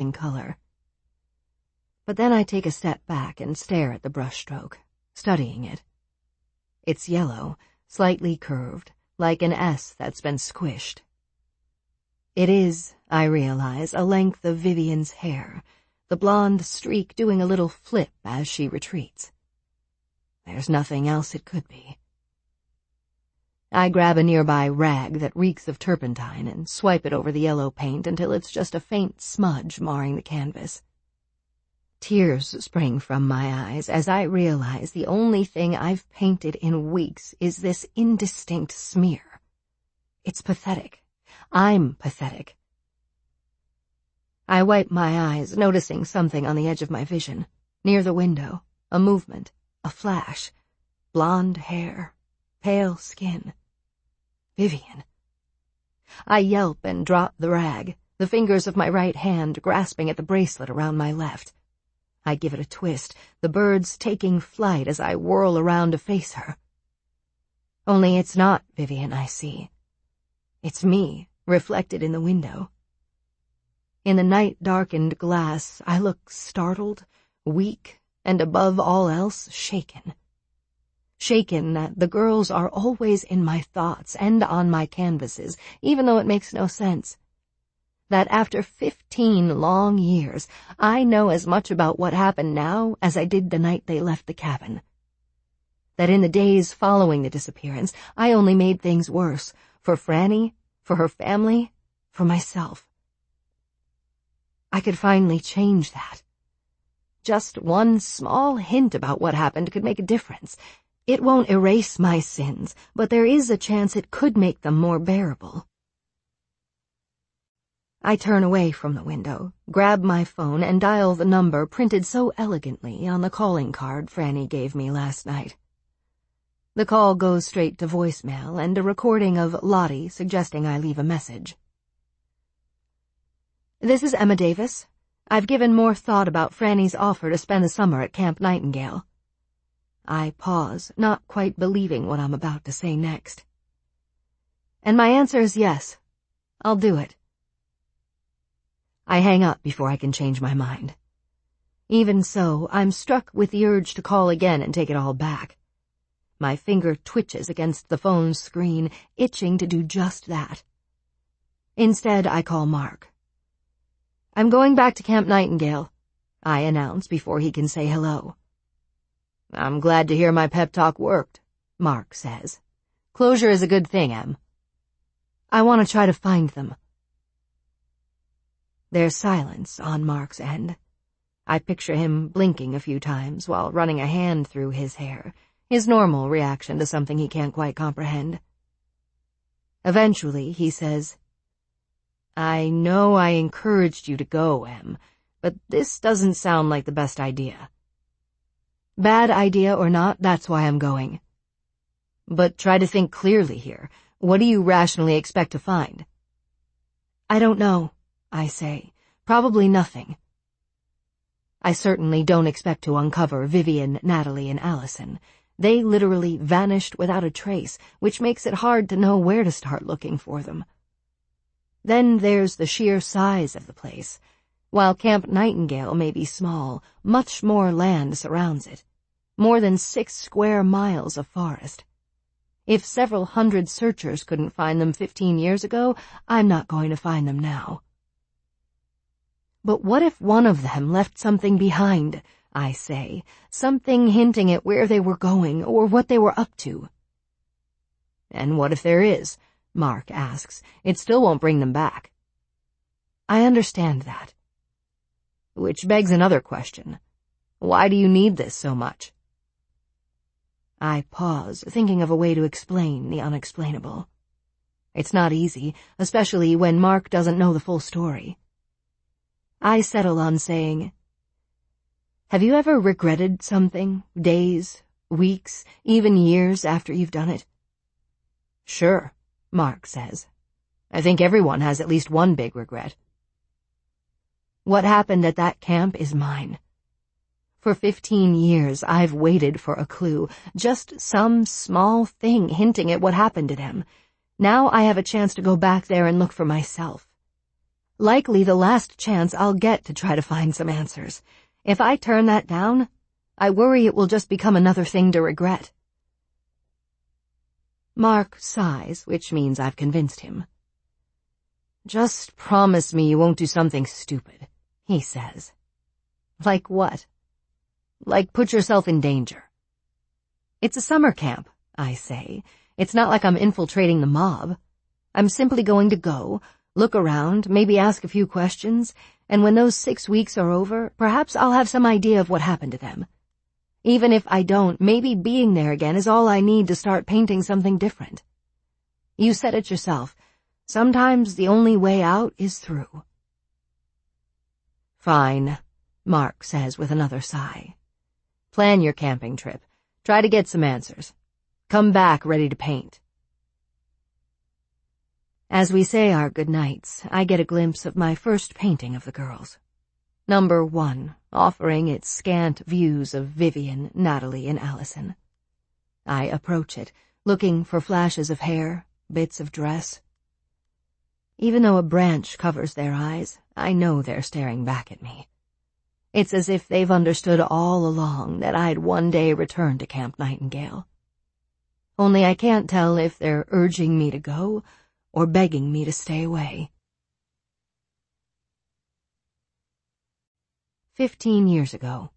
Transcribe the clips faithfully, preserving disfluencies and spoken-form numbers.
changing color. But then I take a step back and stare at the brushstroke, studying it. It's yellow, slightly curved, like an S that's been squished. It is, I realize, a length of Vivian's hair, the blonde streak doing a little flip as she retreats. There's nothing else it could be. I grab a nearby rag that reeks of turpentine and swipe it over the yellow paint until it's just a faint smudge marring the canvas. Tears spring from my eyes as I realize the only thing I've painted in weeks is this indistinct smear. It's pathetic. I'm pathetic. I wipe my eyes, noticing something on the edge of my vision, near the window, a movement, a flash, blonde hair, pale skin. Vivian. I yelp and drop the rag, the fingers of my right hand grasping at the bracelet around my left. I give it a twist, the birds taking flight as I whirl around to face her. Only it's not Vivian I see. It's me, reflected in the window. In the night-darkened glass, I look startled, weak, and above all else, shaken. Shaken that the girls are always in my thoughts and on my canvases, even though it makes no sense. That after fifteen long years, I know as much about what happened now as I did the night they left the cabin. That in the days following the disappearance, I only made things worse, for Franny, for her family, for myself. I could finally change that. Just one small hint about what happened could make a difference. It won't erase my sins, but there is a chance it could make them more bearable. I turn away from the window, grab my phone, and dial the number printed so elegantly on the calling card Franny gave me last night. The call goes straight to voicemail and a recording of Lottie suggesting I leave a message. This is Emma Davis. I've given more thought about Franny's offer to spend the summer at Camp Nightingale. I pause, not quite believing what I'm about to say next. And my answer is yes. I'll do it. I hang up before I can change my mind. Even so, I'm struck with the urge to call again and take it all back. My finger twitches against the phone's screen, itching to do just that. Instead, I call Mark. I'm going back to Camp Nightingale, I announce before he can say hello. I'm glad to hear my pep talk worked, Mark says. Closure is a good thing, Em. I want to try to find them. There's silence on Mark's end. I picture him blinking a few times while running a hand through his hair, his normal reaction to something he can't quite comprehend. Eventually, he says, I know I encouraged you to go, Em, but this doesn't sound like the best idea. Bad idea or not, that's why I'm going. But try to think clearly here. What do you rationally expect to find? I don't know, I say. Probably nothing. I certainly don't expect to uncover Vivian, Natalie, and Allison. They literally vanished without a trace, which makes it hard to know where to start looking for them. Then there's the sheer size of the place. While Camp Nightingale may be small, much more land surrounds it. More than six square miles of forest. If several hundred searchers couldn't find them fifteen years ago, I'm not going to find them now. But what if one of them left something behind, I say, something hinting at where they were going or what they were up to? And what if there is? Mark asks. It still won't bring them back. I understand that. Which begs another question. Why do you need this so much? I pause, thinking of a way to explain the unexplainable. It's not easy, especially when Mark doesn't know the full story. I settle on saying, have you ever regretted something, days, weeks, even years after you've done it? Sure, Mark says. I think everyone has at least one big regret. What happened at that camp is mine. For fifteen years, I've waited for a clue, just some small thing hinting at what happened to them. Now I have a chance to go back there and look for myself. Likely the last chance I'll get to try to find some answers. If I turn that down, I worry it will just become another thing to regret. Mark sighs, which means I've convinced him. Just promise me you won't do something stupid, he says. Like what? Like put yourself in danger. It's a summer camp, I say. It's not like I'm infiltrating the mob. I'm simply going to go, look around, maybe ask a few questions, and when those six weeks are over, perhaps I'll have some idea of what happened to them. Even if I don't, maybe being there again is all I need to start painting something different. You said it yourself. Sometimes the only way out is through. Fine, Mark says with another sigh. Plan your camping trip. Try to get some answers. Come back ready to paint. As we say our goodnights, I get a glimpse of my first painting of the girls. Number one, offering its scant views of Vivian, Natalie, and Allison. I approach it, looking for flashes of hair, bits of dress. Even though a branch covers their eyes, I know they're staring back at me. It's as if they've understood all along that I'd one day return to Camp Nightingale. Only I can't tell if they're urging me to go or begging me to stay away. Fifteen years ago.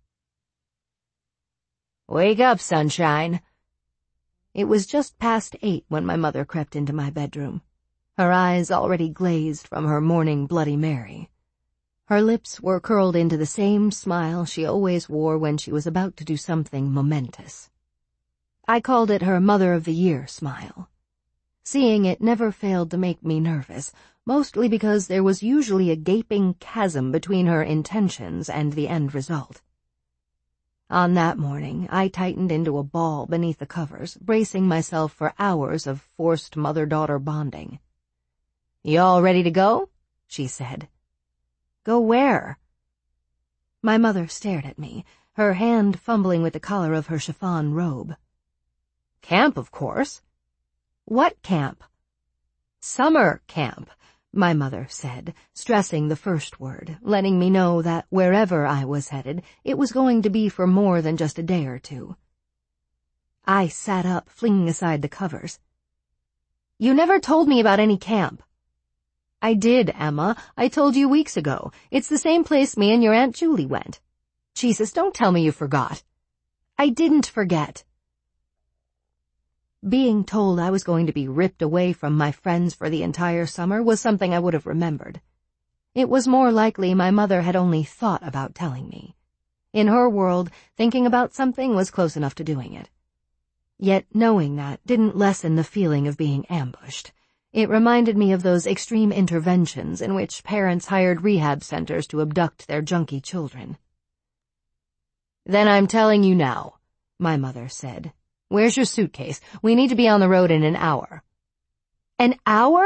Wake up, sunshine. It was just past eight when my mother crept into my bedroom, her eyes already glazed from her morning Bloody Mary. Her lips were curled into the same smile she always wore when she was about to do something momentous. I called it her Mother of the Year smile. Seeing it never failed to make me nervous, mostly because there was usually a gaping chasm between her intentions and the end result. On that morning, I tightened into a ball beneath the covers, bracing myself for hours of forced mother-daughter bonding. "You all ready to go?" she said. "Go where?" My mother stared at me, her hand fumbling with the collar of her chiffon robe. "Camp, of course." "What camp?" "Summer camp," my mother said, stressing the first word, letting me know that wherever I was headed, it was going to be for more than just a day or two. I sat up, flinging aside the covers. "You never told me about any camp." "I did, Emma. I told you weeks ago. It's the same place me and your Aunt Julie went." "Jesus, don't tell me you forgot." "I didn't forget." Being told I was going to be ripped away from my friends for the entire summer was something I would have remembered. It was more likely my mother had only thought about telling me. In her world, thinking about something was close enough to doing it. Yet knowing that didn't lessen the feeling of being ambushed. It reminded me of those extreme interventions in which parents hired rehab centers to abduct their junkie children. "Then I'm telling you now," my mother said. "Where's your suitcase? We need to be on the road in an hour." "An hour?"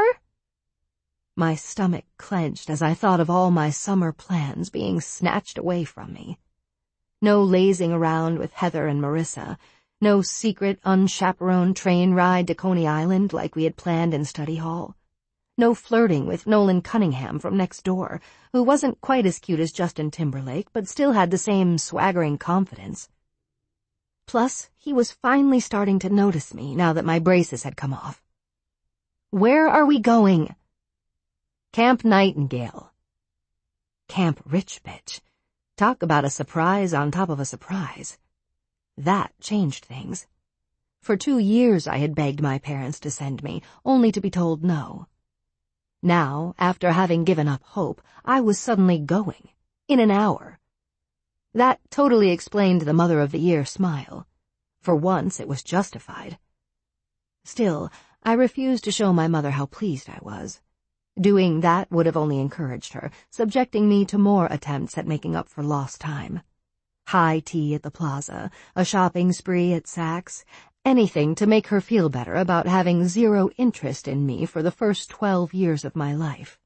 My stomach clenched as I thought of all my summer plans being snatched away from me. No lazing around with Heather and Marissa, no secret, unchaperoned train ride to Coney Island like we had planned in study hall, no flirting with Nolan Cunningham from next door, who wasn't quite as cute as Justin Timberlake but still had the same swaggering confidence. Plus, he was finally starting to notice me now that my braces had come off. "Where are we going?" "Camp Nightingale." Camp Rich Bitch. Talk about a surprise on top of a surprise. That changed things. For two years I had begged my parents to send me, only to be told no. Now, after having given up hope, I was suddenly going. In an hour. That totally explained the Mother of the Year smile. For once, it was justified. Still, I refused to show my mother how pleased I was. Doing that would have only encouraged her, subjecting me to more attempts at making up for lost time. High tea at the plaza, a shopping spree at Saks, anything to make her feel better about having zero interest in me for the first twelve years of my life.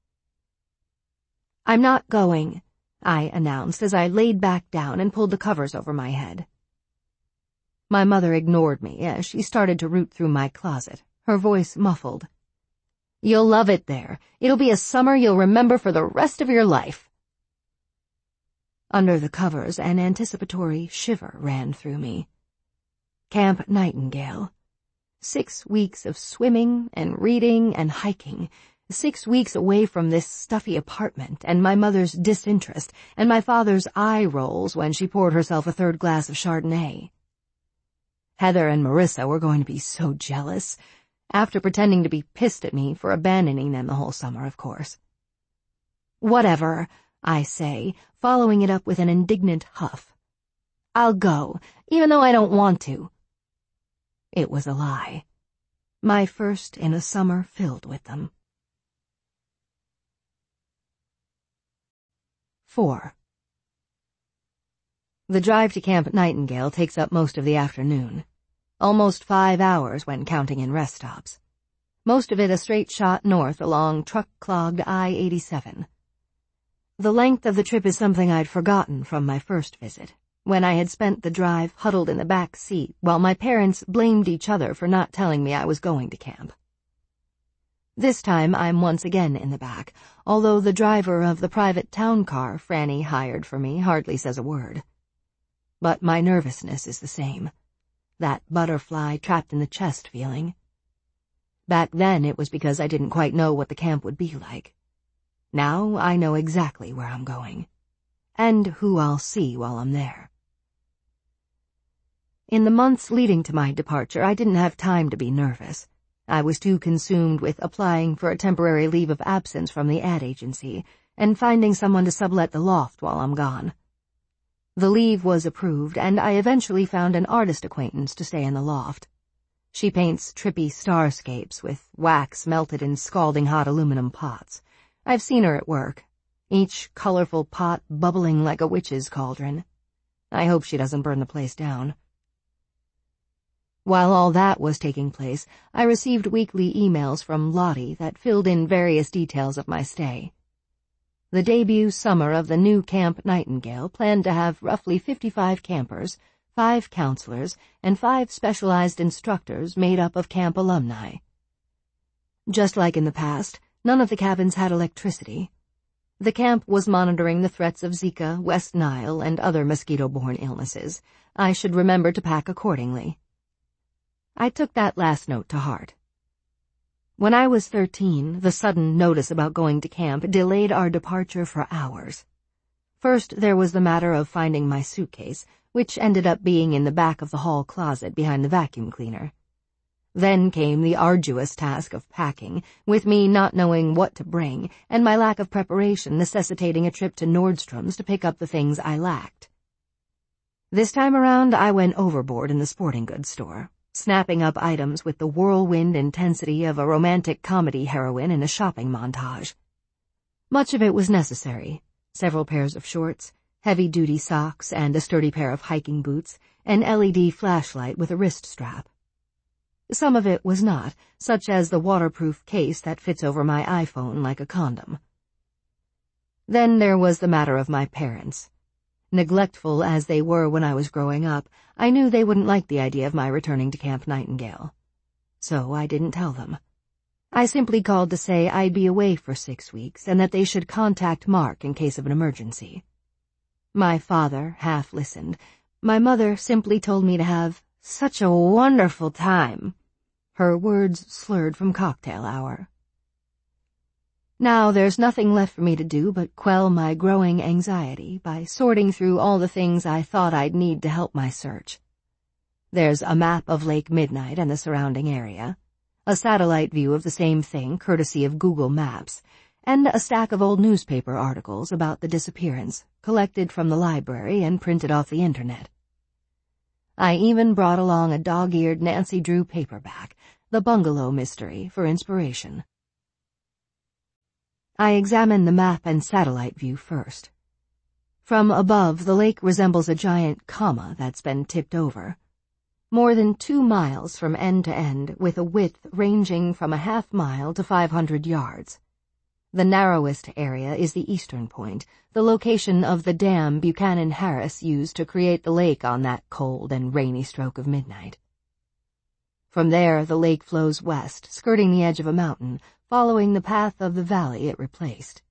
"I'm not going," I announced as I laid back down and pulled the covers over my head. My mother ignored me as she started to root through my closet, her voice muffled. You'll love it there. It'll be a summer you'll remember for the rest of your life. Under the covers, an anticipatory shiver ran through me. Camp Nightingale. Six weeks of swimming and reading and hiking. Six weeks away from this stuffy apartment and my mother's disinterest and my father's eye rolls when she poured herself a third glass of Chardonnay. Heather and Marissa were going to be so jealous, after pretending to be pissed at me for abandoning them the whole summer, of course. Whatever, I say, following it up with an indignant huff. I'll go, even though I don't want to. It was a lie. My first in a summer filled with them. Four. The drive to Camp Nightingale takes up most of the afternoon. Almost five hours when counting in rest stops. Most of it a straight shot north along truck-clogged I eighty-seven. The length of the trip is something I'd forgotten from my first visit, when I had spent the drive huddled in the back seat while my parents blamed each other for not telling me I was going to camp. This time I'm once again in the back, although the driver of the private town car Franny hired for me hardly says a word. But my nervousness is the same. That butterfly trapped in the chest feeling. Back then it was because I didn't quite know what the camp would be like. Now I know exactly where I'm going, and who I'll see while I'm there. In the months leading to my departure, I didn't have time to be nervous. I was too consumed with applying for a temporary leave of absence from the ad agency and finding someone to sublet the loft while I'm gone. The leave was approved, and I eventually found an artist acquaintance to stay in the loft. She paints trippy starscapes with wax melted in scalding hot aluminum pots. I've seen her at work, each colorful pot bubbling like a witch's cauldron. I hope she doesn't burn the place down. While all that was taking place, I received weekly emails from Lottie that filled in various details of my stay. The debut summer of the new Camp Nightingale planned to have roughly fifty-five campers, five counselors, and five specialized instructors made up of camp alumni. Just like in the past, none of the cabins had electricity. The camp was monitoring the threats of Zika, West Nile, and other mosquito-borne illnesses. I should remember to pack accordingly. I took that last note to heart. When I was thirteen, the sudden notice about going to camp delayed our departure for hours. First, there was the matter of finding my suitcase, which ended up being in the back of the hall closet behind the vacuum cleaner. Then came the arduous task of packing, with me not knowing what to bring, and my lack of preparation necessitating a trip to Nordstrom's to pick up the things I lacked. This time around, I went overboard in the sporting goods store, snapping up items with the whirlwind intensity of a romantic comedy heroine in a shopping montage. Much of it was necessary. Several pairs of shorts, heavy-duty socks, and a sturdy pair of hiking boots, an L E D flashlight with a wrist strap. Some of it was not, such as the waterproof case that fits over my iPhone like a condom. Then there was the matter of my parents. Neglectful as they were when I was growing up, I knew they wouldn't like the idea of my returning to Camp Nightingale. So I didn't tell them. I simply called to say I'd be away for six weeks and that they should contact Mark in case of an emergency. My father half listened. My mother simply told me to have such a wonderful time. Her words slurred from cocktail hour. Now there's nothing left for me to do but quell my growing anxiety by sorting through all the things I thought I'd need to help my search. There's a map of Lake Midnight and the surrounding area, a satellite view of the same thing courtesy of Google Maps, and a stack of old newspaper articles about the disappearance, collected from the library and printed off the internet. I even brought along a dog-eared Nancy Drew paperback, The Bungalow Mystery, for inspiration. I examined the map and satellite view first. From above, the lake resembles a giant comma that's been tipped over. More than two miles from end to end, with a width ranging from a half mile to five hundred yards. The narrowest area is the eastern point, the location of the dam Buchanan Harris used to create the lake on that cold and rainy stroke of midnight. From there, the lake flows west, skirting the edge of a mountain, following the path of the valley it replaced.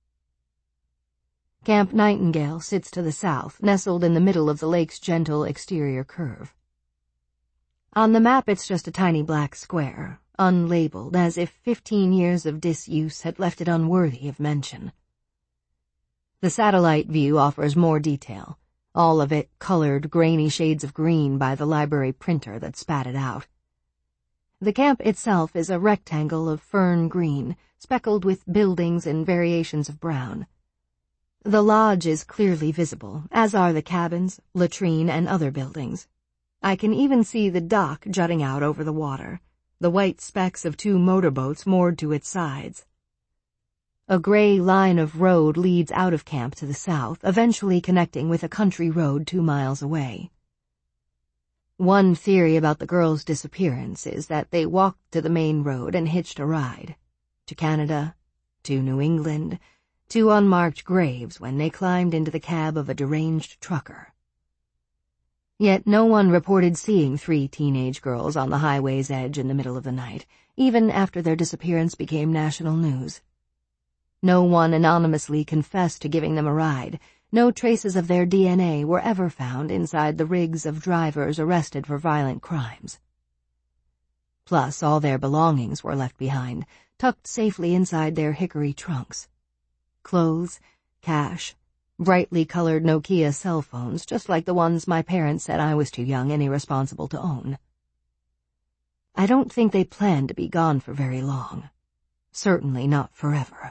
Camp Nightingale sits to the south, nestled in the middle of the lake's gentle exterior curve. On the map, it's just a tiny black square, unlabeled, as if fifteen years of disuse had left it unworthy of mention. The satellite view offers more detail, all of it colored grainy shades of green by the library printer that spat it out. The camp itself is a rectangle of fern green, speckled with buildings in variations of brown. The lodge is clearly visible, as are the cabins, latrine, and other buildings. I can even see the dock jutting out over the water, the white specks of two motorboats moored to its sides. A gray line of road leads out of camp to the south, eventually connecting with a country road two miles away. One theory about the girls' disappearance is that they walked to the main road and hitched a ride. To Canada, to New England, to unmarked graves when they climbed into the cab of a deranged trucker. Yet no one reported seeing three teenage girls on the highway's edge in the middle of the night, even after their disappearance became national news. No one anonymously confessed to giving them a ride. No traces of their D N A were ever found inside the rigs of drivers arrested for violent crimes. Plus, all their belongings were left behind, tucked safely inside their hickory trunks. Clothes, cash, brightly colored Nokia cell phones, just like the ones my parents said I was too young and irresponsible to own. I don't think they planned to be gone for very long. Certainly not forever.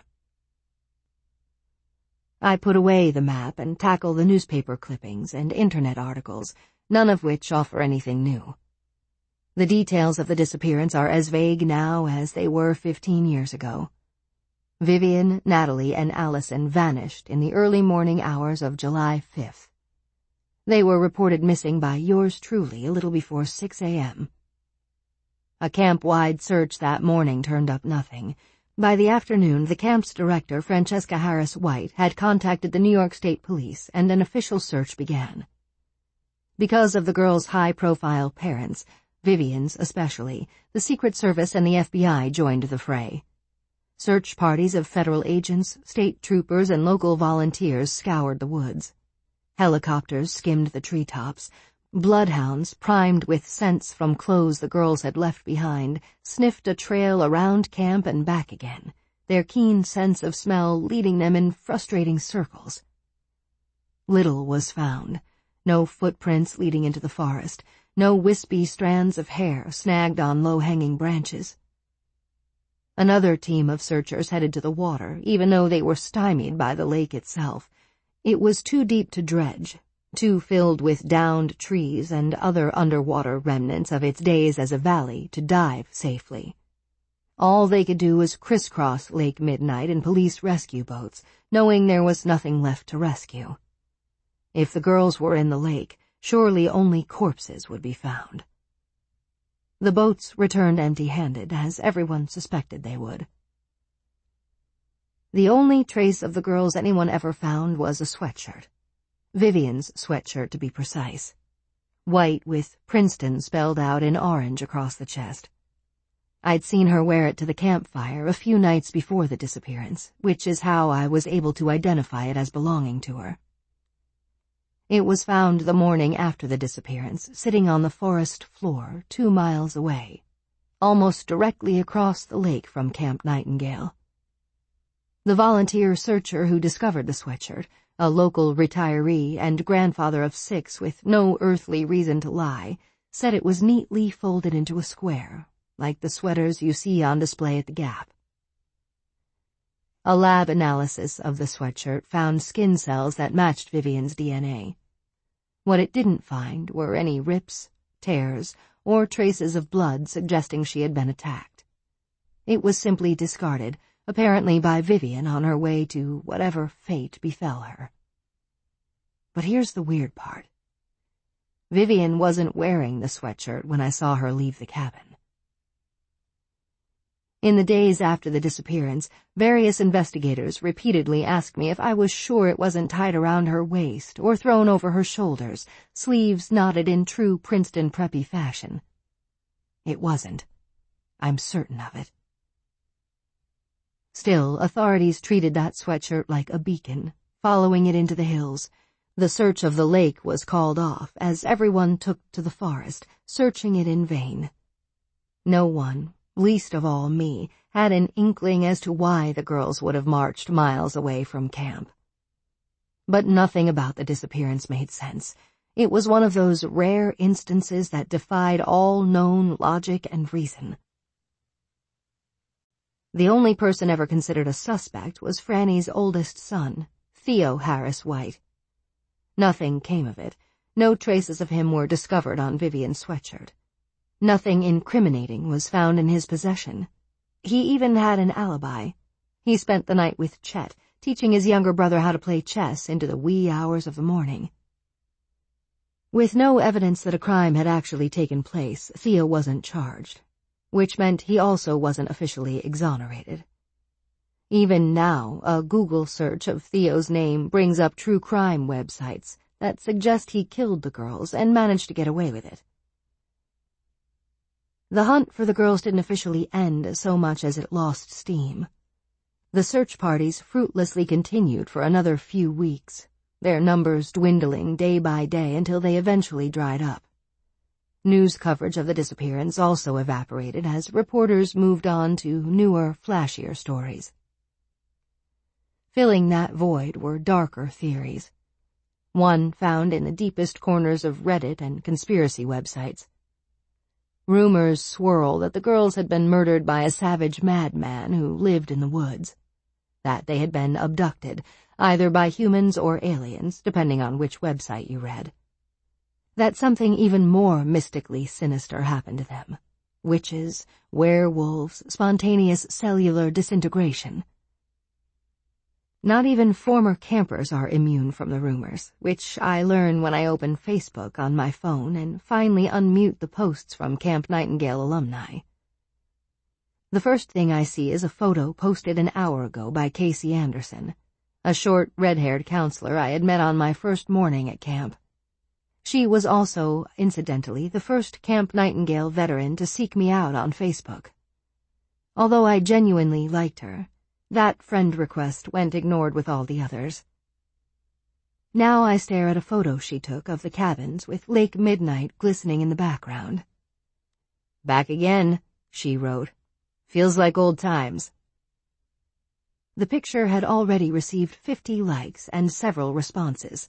I put away the map and tackle the newspaper clippings and internet articles, none of which offer anything new. The details of the disappearance are as vague now as they were fifteen years ago. Vivian, Natalie, and Allison vanished in the early morning hours of July fifth. They were reported missing by yours truly a little before six a m A camp-wide search that morning turned up nothing. By the afternoon, the camp's director, Francesca Harris White, had contacted the New York State Police, and an official search began. Because of the girls' high-profile parents, Vivian's especially, the Secret Service and the F B I joined the fray. Search parties of federal agents, state troopers, and local volunteers scoured the woods. Helicopters skimmed the treetops. Bloodhounds, primed with scents from clothes the girls had left behind, sniffed a trail around camp and back again, their keen sense of smell leading them in frustrating circles. Little was found. No footprints leading into the forest, no wispy strands of hair snagged on low-hanging branches. Another team of searchers headed to the water, even though they were stymied by the lake itself. It was too deep to dredge, too filled with downed trees and other underwater remnants of its days as a valley to dive safely. All they could do was crisscross Lake Midnight in police rescue boats, knowing there was nothing left to rescue. If the girls were in the lake, surely only corpses would be found. The boats returned empty-handed, as everyone suspected they would. The only trace of the girls anyone ever found was a sweatshirt. Vivian's sweatshirt, to be precise. White with Princeton spelled out in orange across the chest. I'd seen her wear it to the campfire a few nights before the disappearance, which is how I was able to identify it as belonging to her. It was found the morning after the disappearance, sitting on the forest floor two miles away, almost directly across the lake from Camp Nightingale. The volunteer searcher who discovered the sweatshirt, a local retiree and grandfather of six with no earthly reason to lie, said it was neatly folded into a square, like the sweaters you see on display at the Gap. A lab analysis of the sweatshirt found skin cells that matched Vivian's D N A. What it didn't find were any rips, tears, or traces of blood suggesting she had been attacked. It was simply discarded, apparently by Vivian on her way to whatever fate befell her. But here's the weird part. Vivian wasn't wearing the sweatshirt when I saw her leave the cabin. In the days after the disappearance, various investigators repeatedly asked me if I was sure it wasn't tied around her waist or thrown over her shoulders, sleeves knotted in true Princeton preppy fashion. It wasn't. I'm certain of it. Still, authorities treated that sweatshirt like a beacon, following it into the hills. The search of the lake was called off as everyone took to the forest, searching it in vain. No one, least of all me, had an inkling as to why the girls would have marched miles away from camp. But nothing about the disappearance made sense. It was one of those rare instances that defied all known logic and reason. The only person ever considered a suspect was Franny's oldest son, Theo Harris White. Nothing came of it. No traces of him were discovered on Vivian's sweatshirt. Nothing incriminating was found in his possession. He even had an alibi. He spent the night with Chet, teaching his younger brother how to play chess into the wee hours of the morning. With no evidence that a crime had actually taken place, Theo wasn't charged, which meant he also wasn't officially exonerated. Even now, a Google search of Theo's name brings up true crime websites that suggest he killed the girls and managed to get away with it. The hunt for the girls didn't officially end so much as it lost steam. The search parties fruitlessly continued for another few weeks, their numbers dwindling day by day until they eventually dried up. News coverage of the disappearance also evaporated as reporters moved on to newer, flashier stories. Filling that void were darker theories. One found in the deepest corners of Reddit and conspiracy websites. Rumors swirl that the girls had been murdered by a savage madman who lived in the woods. That they had been abducted, either by humans or aliens, depending on which website you read. That something even more mystically sinister happened to them. Witches, werewolves, spontaneous cellular disintegration. Not even former campers are immune from the rumors, which I learn when I open Facebook on my phone and finally unmute the posts from Camp Nightingale alumni. The first thing I see is a photo posted an hour ago by Casey Anderson, a short, red-haired counselor I had met on my first morning at camp. She was also, incidentally, the first Camp Nightingale veteran to seek me out on Facebook. Although I genuinely liked her, that friend request went ignored with all the others. Now I stare at a photo she took of the cabins with Lake Midnight glistening in the background. "Back again," she wrote. "Feels like old times." The picture had already received fifty likes and several responses.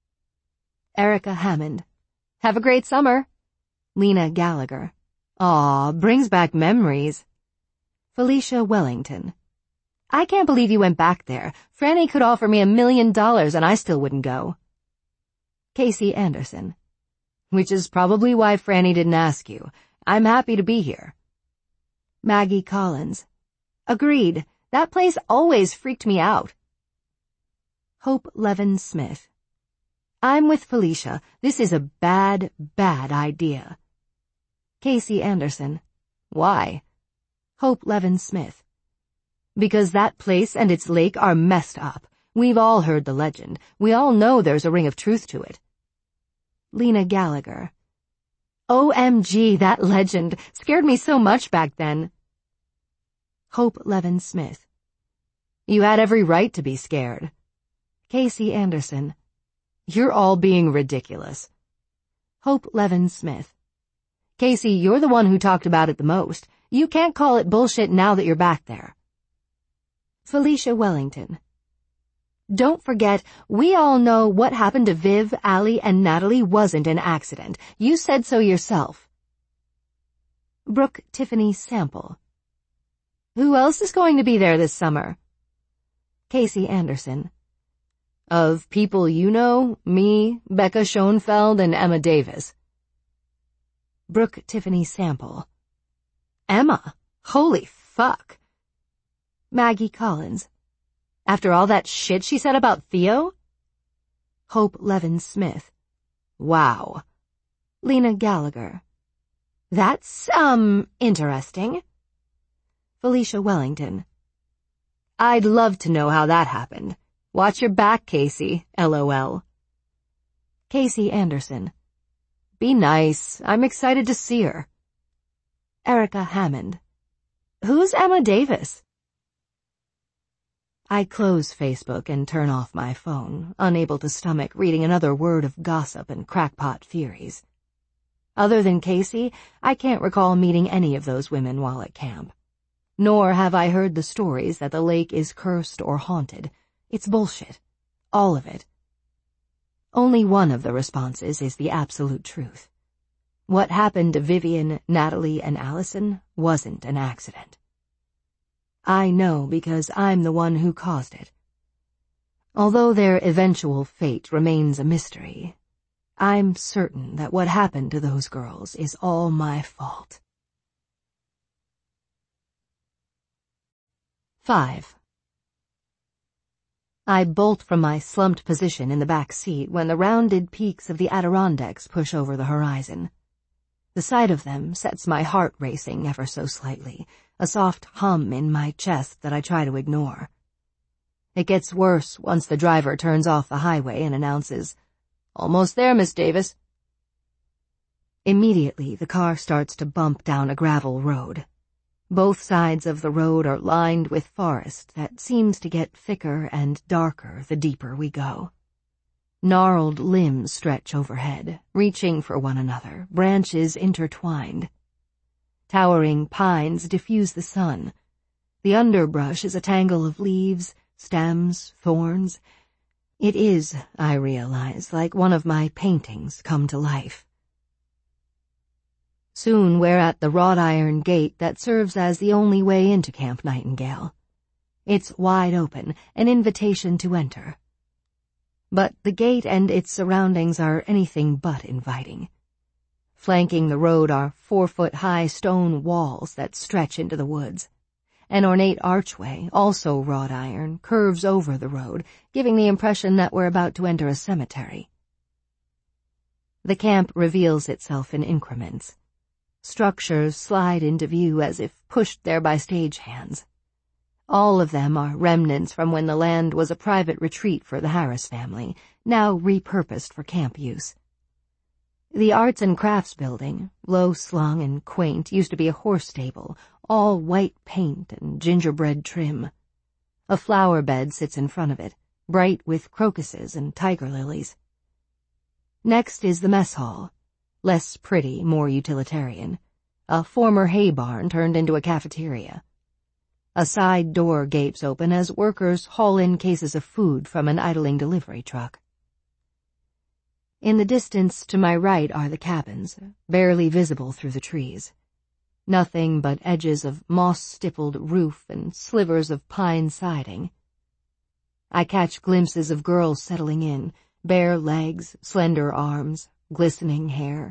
Erica Hammond. "Have a great summer." Lena Gallagher. "Aw, brings back memories." Felicia Wellington. "I can't believe you went back there. Franny could offer me a million dollars and I still wouldn't go." Casey Anderson. "Which is probably why Franny didn't ask you. I'm happy to be here." Maggie Collins. "Agreed. That place always freaked me out." Hope Levin Smith. "I'm with Felicia. This is a bad, bad idea." Casey Anderson. "Why?" Hope Levin Smith. "Because that place and its lake are messed up. We've all heard the legend. We all know there's a ring of truth to it." Lena Gallagher. "O M G, that legend scared me so much back then." Hope Levin Smith. "You had every right to be scared." Casey Anderson. "You're all being ridiculous." Hope Levin Smith. "Casey, you're the one who talked about it the most. You can't call it bullshit now that you're back there." Felicia Wellington. "Don't forget, we all know what happened to Viv, Allie, and Natalie wasn't an accident. You said so yourself." Brooke Tiffany Sample. "Who else is going to be there this summer?" Casey Anderson. "Of people you know, me, Becca Schoenfeld, and Emma Davis." Brooke Tiffany Sample. "Emma? Holy fuck." Maggie Collins. "After all that shit she said about Theo?" Hope Levin Smith. "Wow." Lena Gallagher. "That's, um, interesting." Felicia Wellington. "I'd love to know how that happened. Watch your back, Casey, LOL. Casey Anderson. "Be nice. I'm excited to see her." Erica Hammond. Who's Emma Davis? I close Facebook and turn off my phone, unable to stomach reading another word of gossip and crackpot theories. Other than Casey, I can't recall meeting any of those women while at camp. Nor have I heard the stories that the lake is cursed or haunted. It's bullshit. All of it. Only one of the responses is the absolute truth. What happened to Vivian, Natalie, and Allison wasn't an accident. I know because I'm the one who caused it. Although their eventual fate remains a mystery, I'm certain that what happened to those girls is all my fault. Five. I bolt from my slumped position in the back seat when the rounded peaks of the Adirondacks push over the horizon. The sight of them sets my heart racing ever so slightly, a soft hum in my chest that I try to ignore. It gets worse once the driver turns off the highway and announces, "Almost there, Miss Davis." Immediately, the car starts to bump down a gravel road. Both sides of the road are lined with forest that seems to get thicker and darker the deeper we go. Gnarled limbs stretch overhead, reaching for one another, branches intertwined. Towering pines diffuse the sun. The underbrush is a tangle of leaves, stems, thorns. It is, I realize, like one of my paintings come to life. Soon we're at the wrought iron gate that serves as the only way into Camp Nightingale. It's wide open, an invitation to enter. But the gate and its surroundings are anything but inviting. Flanking the road are four-foot-high stone walls that stretch into the woods. An ornate archway, also wrought iron, curves over the road, giving the impression that we're about to enter a cemetery. The camp reveals itself in increments. Structures slide into view as if pushed there by stagehands. All of them are remnants from when the land was a private retreat for the Harris family, now repurposed for camp use. The Arts and Crafts building, low-slung and quaint, used to be a horse stable, all white paint and gingerbread trim. A flower bed sits in front of it, bright with crocuses and tiger lilies. Next is the mess hall, less pretty, more utilitarian, a former hay barn turned into a cafeteria. A side door gapes open as workers haul in cases of food from an idling delivery truck. In the distance to my right are the cabins, barely visible through the trees. Nothing but edges of moss-stippled roof and slivers of pine siding. I catch glimpses of girls settling in, bare legs, slender arms, glistening hair.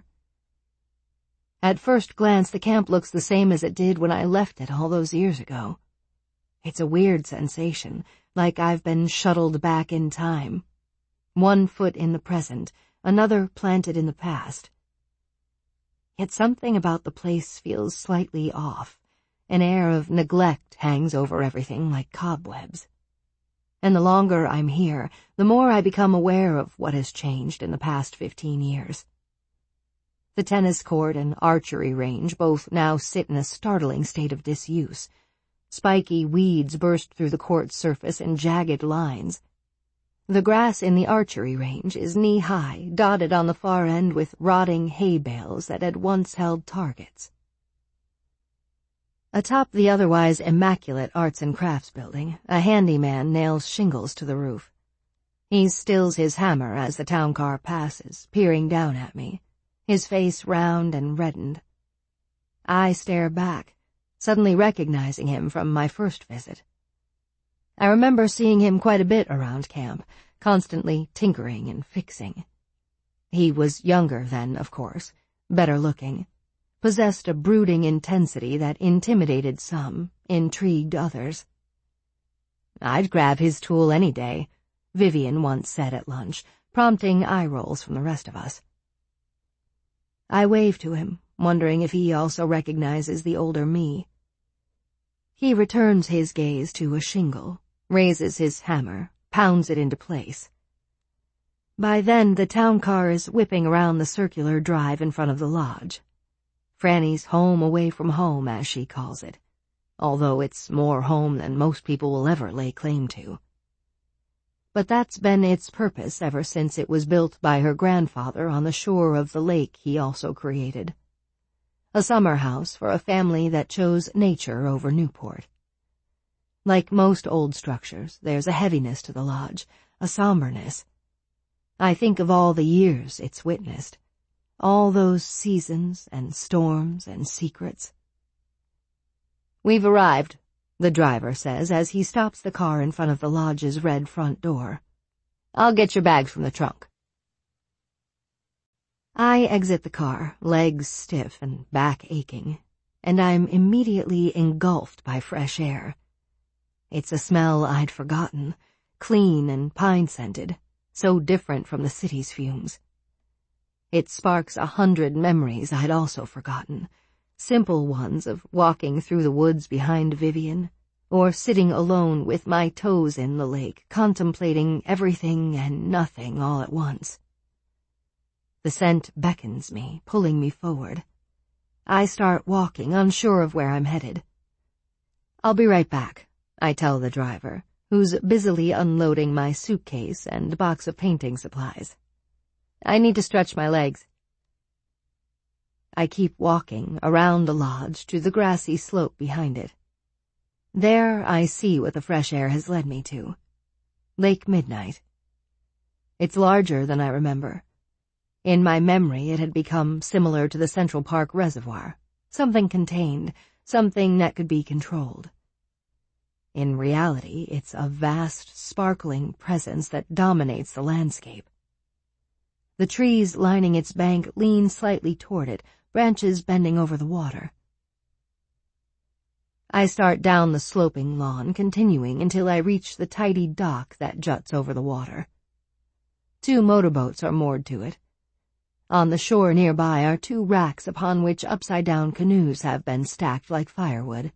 At first glance, the camp looks the same as it did when I left it all those years ago. It's a weird sensation, like I've been shuttled back in time. One foot in the present, another planted in the past. Yet something about the place feels slightly off. An air of neglect hangs over everything like cobwebs. And the longer I'm here, the more I become aware of what has changed in the past fifteen years. The tennis court and archery range both now sit in a startling state of disuse. Spiky weeds burst through the court's surface in jagged lines. The grass in the archery range is knee-high, dotted on the far end with rotting hay bales that had once held targets. Atop the otherwise immaculate Arts and Crafts building, a handyman nails shingles to the roof. He stills his hammer as the town car passes, peering down at me, his face round and reddened. I stare back, suddenly recognizing him from my first visit. I remember seeing him quite a bit around camp, constantly tinkering and fixing. He was younger then, of course, better looking, possessed a brooding intensity that intimidated some, intrigued others. "I'd grab his tool any day," Vivian once said at lunch, prompting eye rolls from the rest of us. I wave to him, wondering if he also recognizes the older me. He returns his gaze to a shingle, raises his hammer, pounds it into place. By then, the town car is whipping around the circular drive in front of the lodge. Franny's home away from home, as she calls it, although it's more home than most people will ever lay claim to. But that's been its purpose ever since it was built by her grandfather on the shore of the lake he also created. A summer house for a family that chose nature over Newport. Like most old structures, there's a heaviness to the lodge, a somberness. I think of all the years it's witnessed, all those seasons and storms and secrets. "We've arrived," the driver says as he stops the car in front of the lodge's red front door. "I'll get your bags from the trunk." I exit the car, legs stiff and back aching, and I'm immediately engulfed by fresh air. It's a smell I'd forgotten, clean and pine-scented, so different from the city's fumes. It sparks a hundred memories I'd also forgotten, simple ones of walking through the woods behind Vivian, or sitting alone with my toes in the lake, contemplating everything and nothing all at once. The scent beckons me, pulling me forward. I start walking, unsure of where I'm headed. "I'll be right back," I tell the driver, who's busily unloading my suitcase and box of painting supplies. "I need to stretch my legs." I keep walking around the lodge to the grassy slope behind it. There I see what the fresh air has led me to. Lake Midnight. It's larger than I remember. In my memory it had become similar to the Central Park Reservoir, something contained, something that could be controlled. In reality, it's a vast, sparkling presence that dominates the landscape. The trees lining its bank lean slightly toward it, branches bending over the water. I start down the sloping lawn, continuing until I reach the tidy dock that juts over the water. Two motorboats are moored to it. On the shore nearby are two racks upon which upside-down canoes have been stacked like firewood.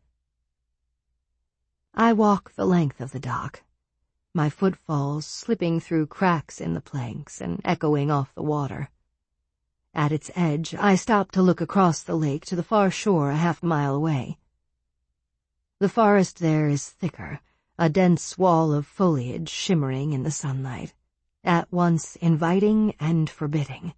I walk the length of the dock, my footfalls slipping through cracks in the planks and echoing off the water. At its edge, I stop to look across the lake to the far shore a half mile away. The forest there is thicker, a dense wall of foliage shimmering in the sunlight, at once inviting and forbidding.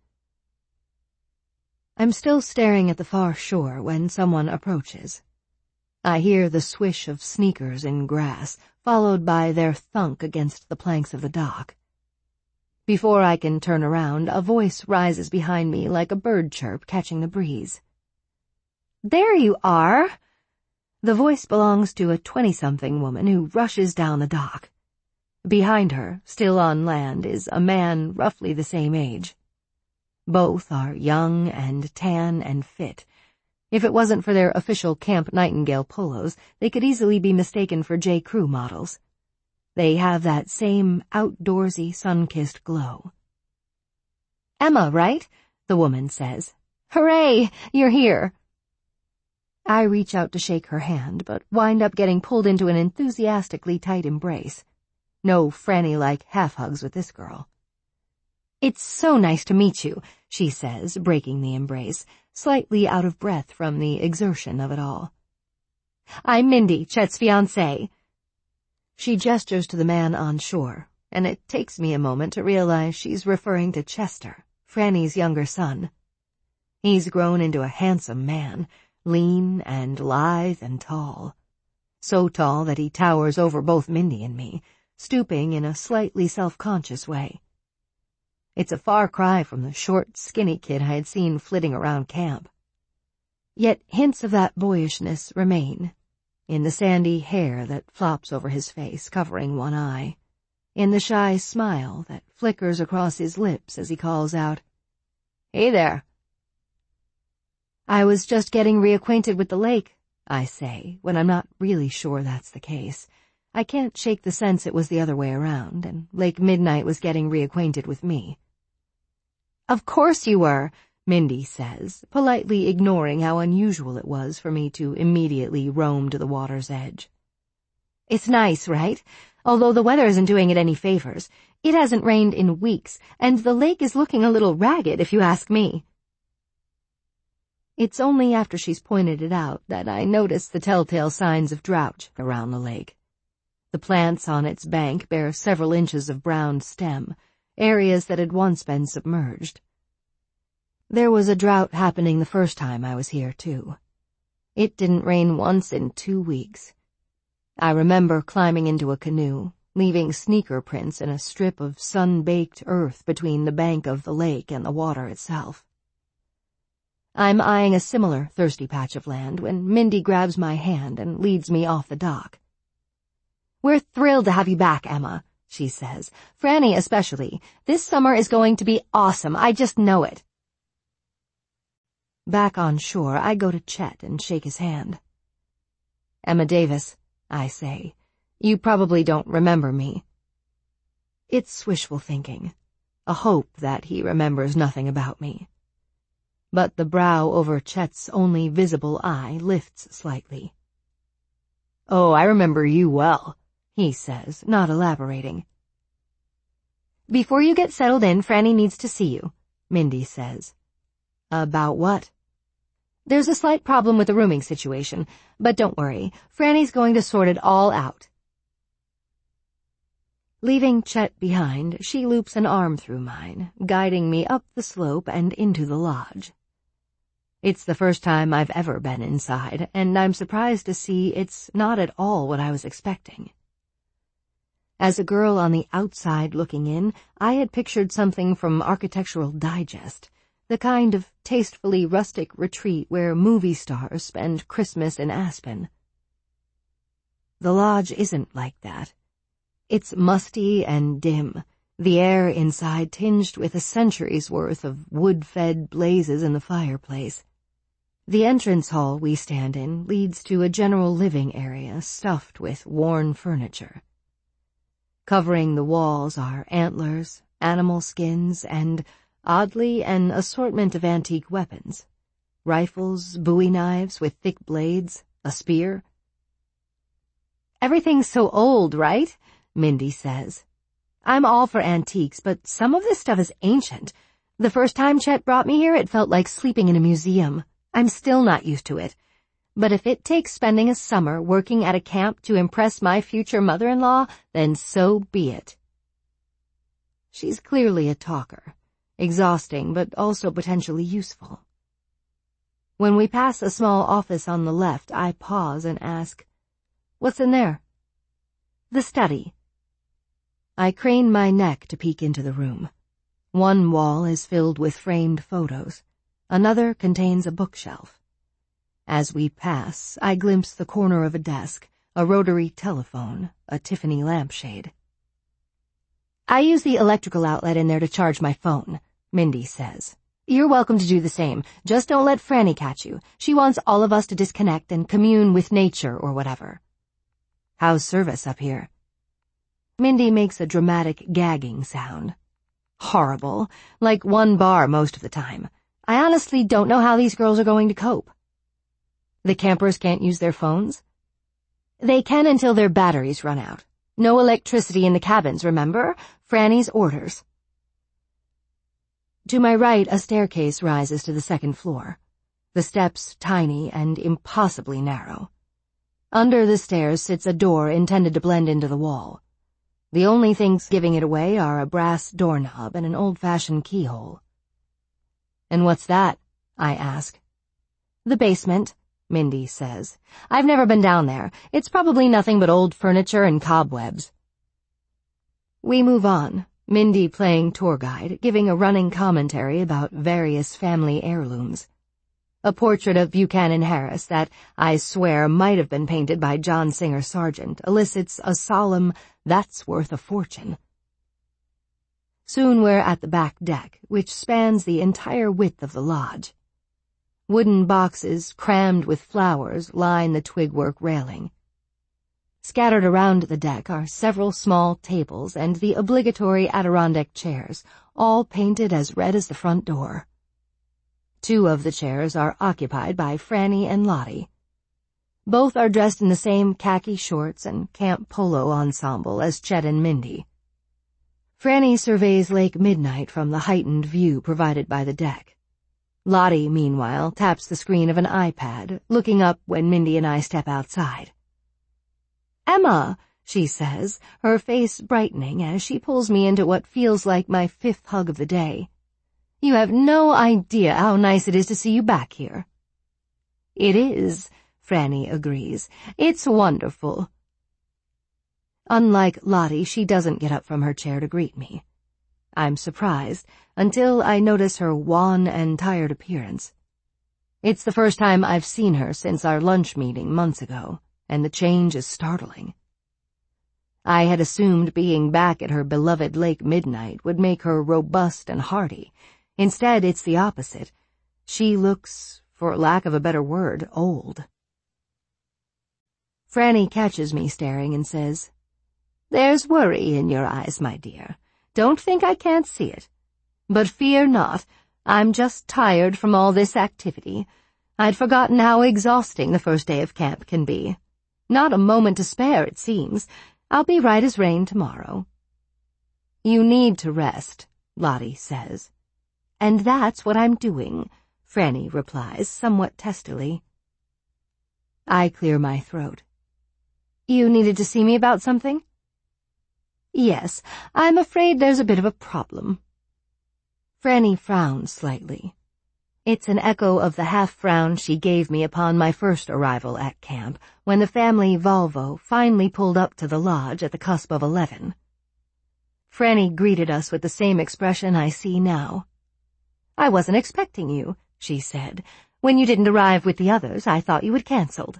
I'm still staring at the far shore when someone approaches. I hear the swish of sneakers in grass, followed by their thunk against the planks of the dock. Before I can turn around, a voice rises behind me like a bird chirp catching the breeze. "There you are!" The voice belongs to a twenty-something woman who rushes down the dock. Behind her, still on land, is a man roughly the same age. Both are young and tan and fit. If it wasn't for their official Camp Nightingale polos, they could easily be mistaken for J. Crew models. They have that same outdoorsy, sun-kissed glow. "Emma, right?" the woman says. "Hooray! You're here!" I reach out to shake her hand, but wind up getting pulled into an enthusiastically tight embrace. No Franny-like half-hugs with this girl. "It's so nice to meet you," she says, breaking the embrace, slightly out of breath from the exertion of it all. "I'm Mindy, Chet's fiancée." She gestures to the man on shore, and it takes me a moment to realize she's referring to Chester, Franny's younger son. He's grown into a handsome man, lean and lithe and tall. So tall that he towers over both Mindy and me, stooping in a slightly self-conscious way. It's a far cry from the short, skinny kid I had seen flitting around camp. Yet hints of that boyishness remain, in the sandy hair that flops over his face, covering one eye, in the shy smile that flickers across his lips as he calls out, "Hey there." "I was just getting reacquainted with the lake," I say, when I'm not really sure that's the case. I can't shake the sense it was the other way around, and Lake Midnight was getting reacquainted with me. "Of course you were," Mindy says, politely ignoring how unusual it was for me to immediately roam to the water's edge. "It's nice, right? Although the weather isn't doing it any favors. It hasn't rained in weeks, and the lake is looking a little ragged, if you ask me." It's only after she's pointed it out that I notice the telltale signs of drought around the lake. The plants on its bank bear several inches of brown stem, areas that had once been submerged. There was a drought happening the first time I was here, too. It didn't rain once in two weeks. I remember climbing into a canoe, leaving sneaker prints in a strip of sun-baked earth between the bank of the lake and the water itself. I'm eyeing a similar thirsty patch of land when Mindy grabs my hand and leads me off the dock. "We're thrilled to have you back, Emma," she says. "Franny especially. This summer is going to be awesome. I just know it." Back on shore, I go to Chet and shake his hand. "Emma Davis," I say. "You probably don't remember me." It's wishful thinking, a hope that he remembers nothing about me. But the brow over Chet's only visible eye lifts slightly. "Oh, I remember you well," he says, not elaborating. "Before you get settled in, Franny needs to see you," Mindy says. "About what?" "There's a slight problem with the rooming situation, but don't worry, Franny's going to sort it all out." Leaving Chet behind, she loops an arm through mine, guiding me up the slope and into the lodge. It's the first time I've ever been inside, and I'm surprised to see it's not at all what I was expecting. As a girl on the outside looking in, I had pictured something from Architectural Digest, the kind of tastefully rustic retreat where movie stars spend Christmas in Aspen. The lodge isn't like that. It's musty and dim, the air inside tinged with a century's worth of wood-fed blazes in the fireplace. The entrance hall we stand in leads to a general living area stuffed with worn furniture. Covering the walls are antlers, animal skins, and, oddly, an assortment of antique weapons. Rifles, bowie knives with thick blades, a spear. "Everything's so old, right?" Mindy says. "I'm all for antiques, but some of this stuff is ancient. The first time Chet brought me here, it felt like sleeping in a museum. I'm still not used to it. But if it takes spending a summer working at a camp to impress my future mother-in-law, then so be it." She's clearly a talker, exhausting but also potentially useful. When we pass a small office on the left, I pause and ask, "What's in there?" "The study." I crane my neck to peek into the room. One wall is filled with framed photos. Another contains a bookshelf. As we pass, I glimpse the corner of a desk, a rotary telephone, a Tiffany lampshade. "I use the electrical outlet in there to charge my phone," Mindy says. "You're welcome to do the same. Just don't let Franny catch you. She wants all of us to disconnect and commune with nature or whatever." "How's service up here?" Mindy makes a dramatic gagging sound. "Horrible. Like one bar most of the time. I honestly don't know how these girls are going to cope." "The campers can't use their phones?" "They can until their batteries run out. No electricity in the cabins, remember? Franny's orders." To my right, a staircase rises to the second floor. The steps tiny and impossibly narrow. Under the stairs sits a door intended to blend into the wall. The only things giving it away are a brass doorknob and an old-fashioned keyhole. "And what's that?" I ask. "The basement," Mindy says. "I've never been down there. It's probably nothing but old furniture and cobwebs." We move on, Mindy playing tour guide, giving a running commentary about various family heirlooms. A portrait of Buchanan Harris that, I swear, might have been painted by John Singer Sargent elicits a solemn, "That's worth a fortune." Soon we're at the back deck, which spans the entire width of the lodge. Wooden boxes crammed with flowers line the twig-work railing. Scattered around the deck are several small tables and the obligatory Adirondack chairs, all painted as red as the front door. Two of the chairs are occupied by Franny and Lottie. Both are dressed in the same khaki shorts and camp polo ensemble as Chet and Mindy. Franny surveys Lake Midnight from the heightened view provided by the deck. Lottie, meanwhile, taps the screen of an iPad, looking up when Mindy and I step outside. "Emma," she says, her face brightening as she pulls me into what feels like my fifth hug of the day. "You have no idea how nice it is to see you back here." "It is," Franny agrees. "It's wonderful." Unlike Lottie, she doesn't get up from her chair to greet me. I'm surprised, until I notice her wan and tired appearance. It's the first time I've seen her since our lunch meeting months ago, and the change is startling. I had assumed being back at her beloved Lake Midnight would make her robust and hearty. Instead, it's the opposite. She looks, for lack of a better word, old. Franny catches me staring and says, "There's worry in your eyes, my dear. Don't think I can't see it. But fear not, I'm just tired from all this activity. I'd forgotten how exhausting the first day of camp can be. Not a moment to spare, it seems. I'll be right as rain tomorrow." "You need to rest," Lottie says. "And that's what I'm doing," Franny replies, somewhat testily. I clear my throat. "You needed to see me about something?" "Yes, I'm afraid there's a bit of a problem." Franny frowns slightly. It's an echo of the half-frown she gave me upon my first arrival at camp, when the family Volvo finally pulled up to the lodge at the cusp of eleven. Franny greeted us with the same expression I see now. "I wasn't expecting you," she said. "When you didn't arrive with the others, I thought you had canceled."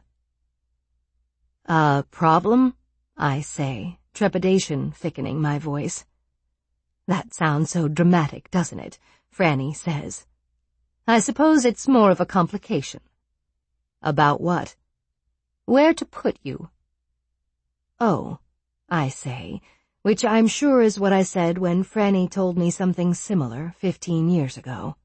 "A problem?" I say, trepidation thickening my voice. "That sounds so dramatic, doesn't it?" Franny says. "I suppose it's more of a complication." "About what?" "Where to put you." "Oh," I say, which I'm sure is what I said when Franny told me something similar fifteen years ago.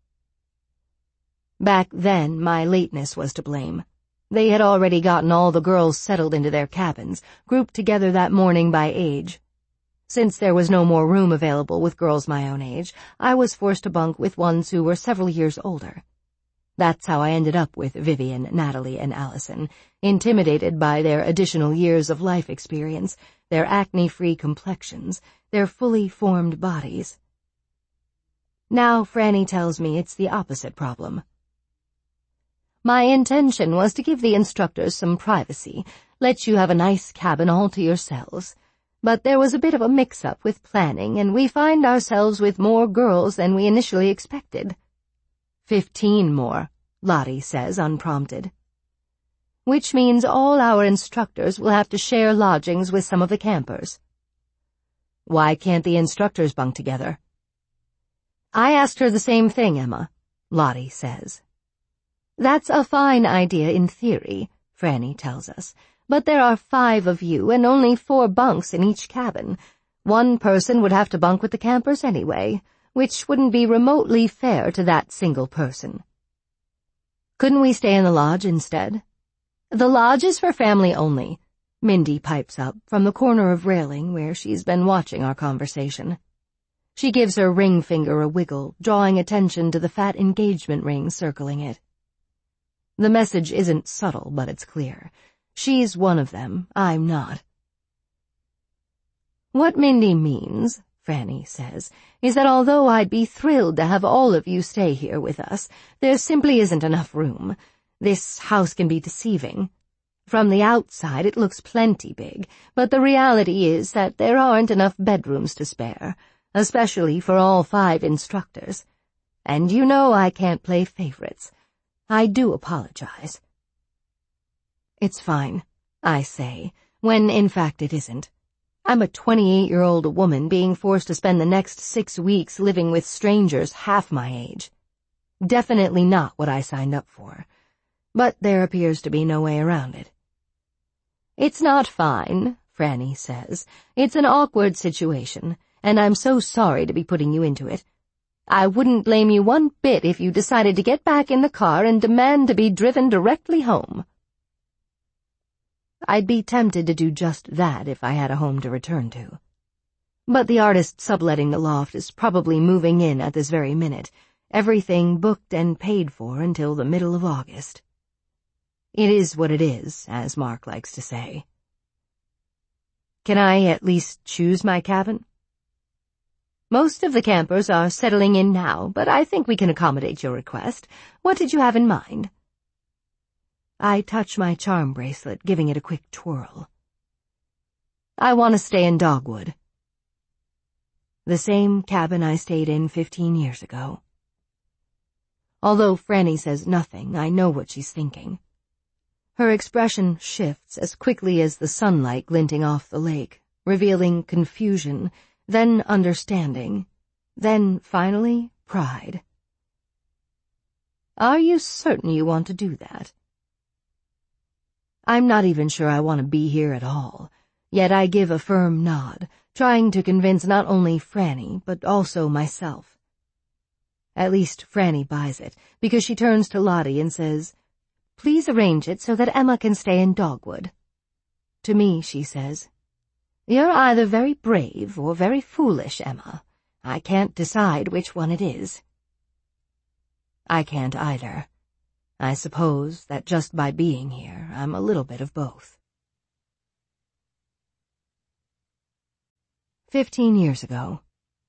Back then, my lateness was to blame. They had already gotten all the girls settled into their cabins, grouped together that morning by age. Since there was no more room available with girls my own age, I was forced to bunk with ones who were several years older. That's how I ended up with Vivian, Natalie, and Allison, intimidated by their additional years of life experience, their acne-free complexions, their fully formed bodies. Now Franny tells me it's the opposite problem. "My intention was to give the instructors some privacy, let you have a nice cabin all to yourselves. But there was a bit of a mix-up with planning, and we find ourselves with more girls than we initially expected." Fifteen more," Lottie says, unprompted. "Which means all our instructors will have to share lodgings with some of the campers." "Why can't the instructors bunk together?" "I asked her the same thing, Emma," Lottie says. "That's a fine idea in theory," Franny tells us, "but there are five of you and only four bunks in each cabin. One person would have to bunk with the campers anyway, which wouldn't be remotely fair to that single person." "Couldn't we stay in the lodge instead?" "The lodge is for family only," Mindy pipes up from the corner of railing where she's been watching our conversation. She gives her ring finger a wiggle, drawing attention to the fat engagement ring circling it. The message isn't subtle, but it's clear. She's one of them, I'm not. "What Mindy means," Franny says, "is that although I'd be thrilled to have all of you stay here with us, there simply isn't enough room. This house can be deceiving. From the outside it looks plenty big, but the reality is that there aren't enough bedrooms to spare, especially for all five instructors. And you know I can't play favorites. I do apologize." "It's fine," I say, when in fact it isn't. I'm a twenty-eight-year-old woman being forced to spend the next six weeks living with strangers half my age. Definitely not what I signed up for. But there appears to be no way around it. "It's not fine," Franny says. "It's an awkward situation, and I'm so sorry to be putting you into it. I wouldn't blame you one bit if you decided to get back in the car and demand to be driven directly home." I'd be tempted to do just that if I had a home to return to. But the artist subletting the loft is probably moving in at this very minute, Everything booked and paid for until the middle of August. It is what it is, as Mark likes to say. Can I at least choose my cabin? Most of the campers are settling in now, but I think we can accommodate your request. What did you have in mind? I touch my charm bracelet, giving it a quick twirl. I want to stay in Dogwood. The same cabin I stayed in fifteen years ago. Although Franny says nothing, I know what she's thinking. Her expression shifts as quickly as the sunlight glinting off the lake, revealing confusion, then understanding, then, finally, pride. Are you certain you want to do that? I'm not even sure I want to be here at all, yet I give a firm nod, trying to convince not only Franny, but also myself. At least Franny buys it, because she turns to Lottie and says, "Please arrange it so that Emma can stay in Dogwood." To me, she says, "You're either very brave or very foolish, Emma. I can't decide which one it is." I can't either. I suppose that just by being here, I'm a little bit of both. Fifteen years ago.